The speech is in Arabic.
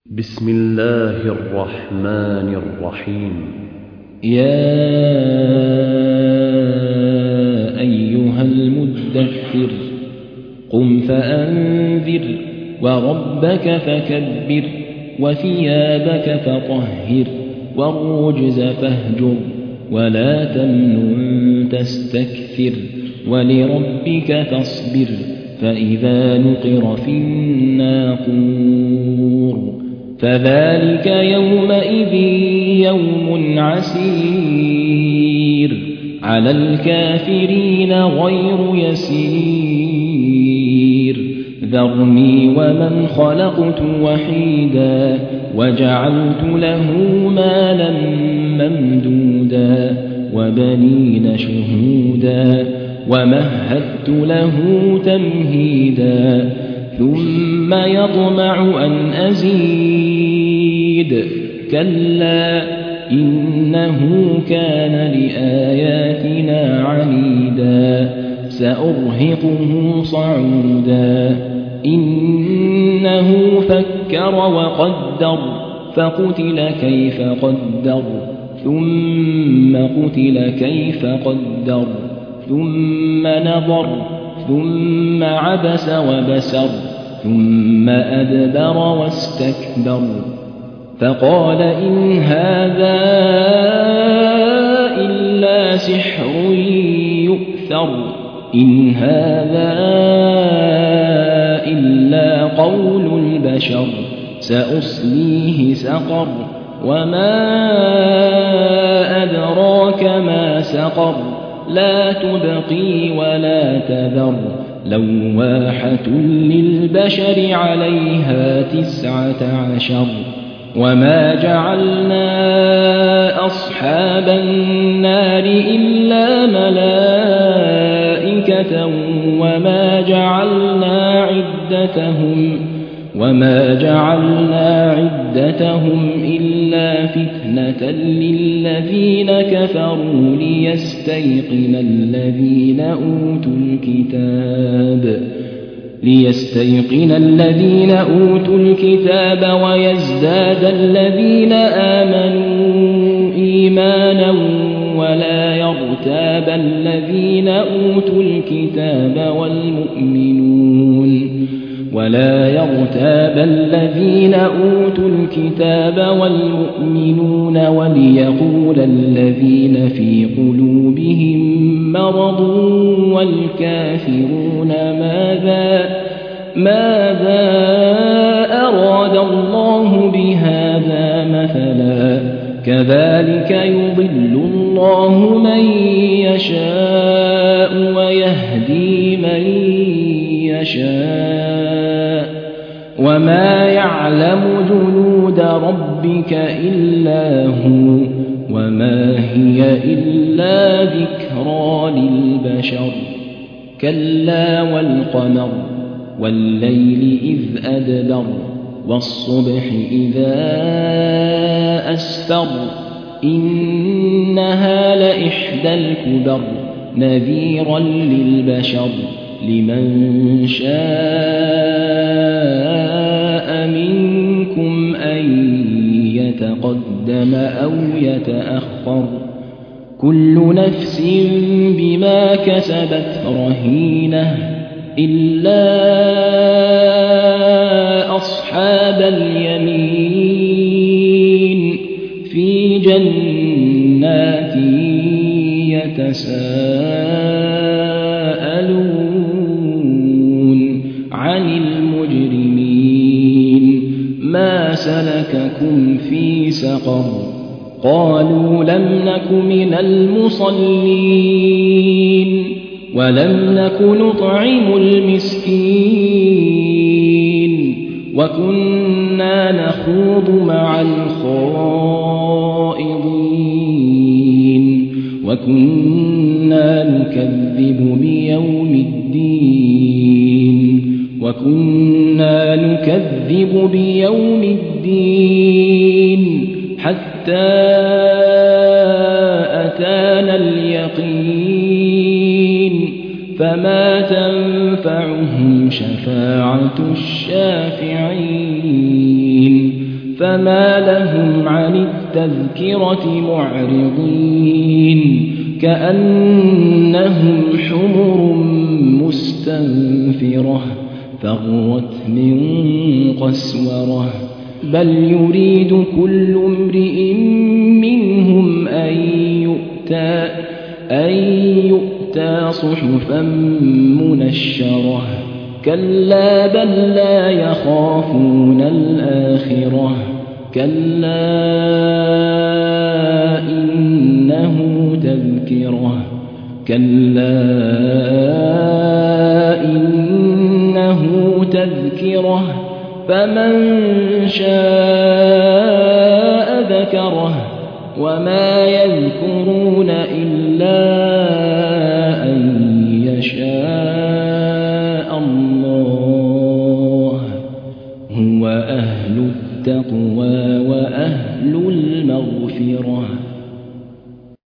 بسم الله الرحمن الرحيم. يا أيها المدثر قم فأنذر وربك فكبر وثيابك فطهر والرجز فاهجر ولا تمنن تستكثر ولربك فاصبر فإذا نقر في الناقور فذلك يومئذ يوم عسير على الكافرين غير يسير ذرني ومن خلقت وحيدا وجعلت له مالا ممدودا وبنين شهودا ومهدت له تمهيدا ثم يطمع أن أزيد كلا إنه كان لآياتنا عنيدا سأرهقه صعودا إنه فكر وقدر فقتل كيف قدر ثم قتل كيف قدر ثم نظر ثم عبس وبسر ثم أدبر واستكبر فقال إن هذا إلا سحر يؤثر إن هذا إلا قول البشر سأصليه سقر وما أدراك ما سقر لا تبقي ولا تذر لواحة للبشر عليها 19 وما جعلنا أصحاب النار إلا ملائكة وما جعلنا عدتهم إلا فتنة للذين كفروا ليستيقن الذين أوتوا الكتاب ويزداد الذين آمنوا إيمانا ولا يرتاب الذين أوتوا الكتاب والمؤمنون وليقول الذين في قلوبهم مرض والكافرون ماذا أراد الله بهذا مثلا كذلك يضل الله من يشاء ويهدي من يشاء وما يعلم جنود ربك إلا هو وما هي إلا ذكرى للبشر كلا والقمر والليل إذ أدبر والصبح إذا أسفر إنها لإحدى الكبر نذيرا للبشر لمن شاء منكم أن يتقدم أو يتأخر كل نفس بما كسبت رهينة إلا أصحاب اليمين في جنات يتساءلون عن المجرمين ما سلككم في سقر قالوا لم نك من المصلين ولم نك نطعم المسكين وكنا نخوض مع الخائضين وكنا نكذب بيوم الدين حتى أتانا اليقين فما تنفعهم شفاعة الشافعين فما لهم عن التذكرة معرضين كأنهم حمر مستنفرة فرت من قسورة بل يريد كل امرئ منهم أن يؤتى صحفا منشرة كلا بل لا يخافون الآخرة كلا إنه تذكرة فمن شاء ذكره وما يذكرون إلا أن يشاء الله هو أهل التقوى وأهل المغفرة